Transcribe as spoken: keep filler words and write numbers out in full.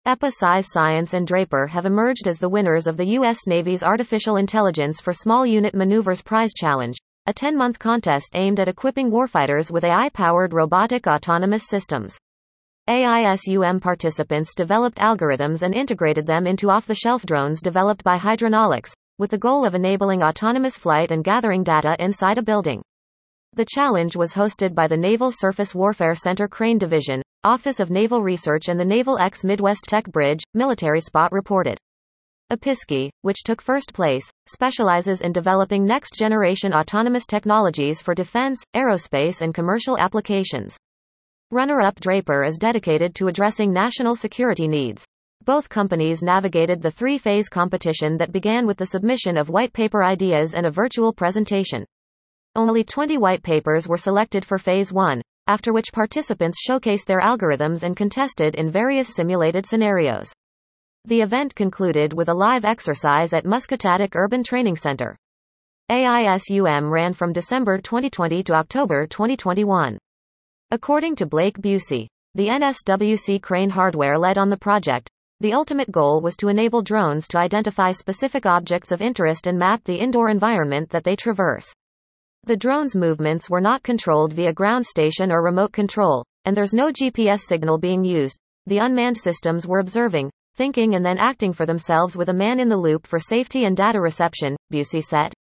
EPA, Science and Draper have emerged as the winners of the U S Navy's Artificial Intelligence for Small Unit Maneuvers Prize Challenge, a ten-month contest aimed at equipping warfighters with A I-powered robotic autonomous systems. AISUM participants developed algorithms and integrated them into off-the-shelf drones developed by Hydronaulics, with the goal of enabling autonomous flight and gathering data inside a building. The challenge was hosted by the Naval Surface Warfare Center Crane Division, Office of Naval Research and the Naval X Midwest Tech Bridge, Military Spot reported. Episky, which took first place, specializes in developing next-generation autonomous technologies for defense, aerospace and commercial applications. Runner-up Draper is dedicated to addressing national security needs. Both companies navigated the three-phase competition that began with the submission of white paper ideas and a virtual presentation. Only twenty white papers were selected for Phase one, after which participants showcased their algorithms and contested in various simulated scenarios. The event concluded with a live exercise at Muscatatic Urban Training Center. AISUM ran from December twenty twenty to October twenty twenty-one. According to Blake Busey, the N S W C Crane hardware led on the project, the ultimate goal was to enable drones to identify specific objects of interest and map the indoor environment that they traverse. The drone's movements were not controlled via ground station or remote control, and there's no G P S signal being used. The unmanned systems were observing, thinking and then acting for themselves with a man in the loop for safety and data reception, Busey said.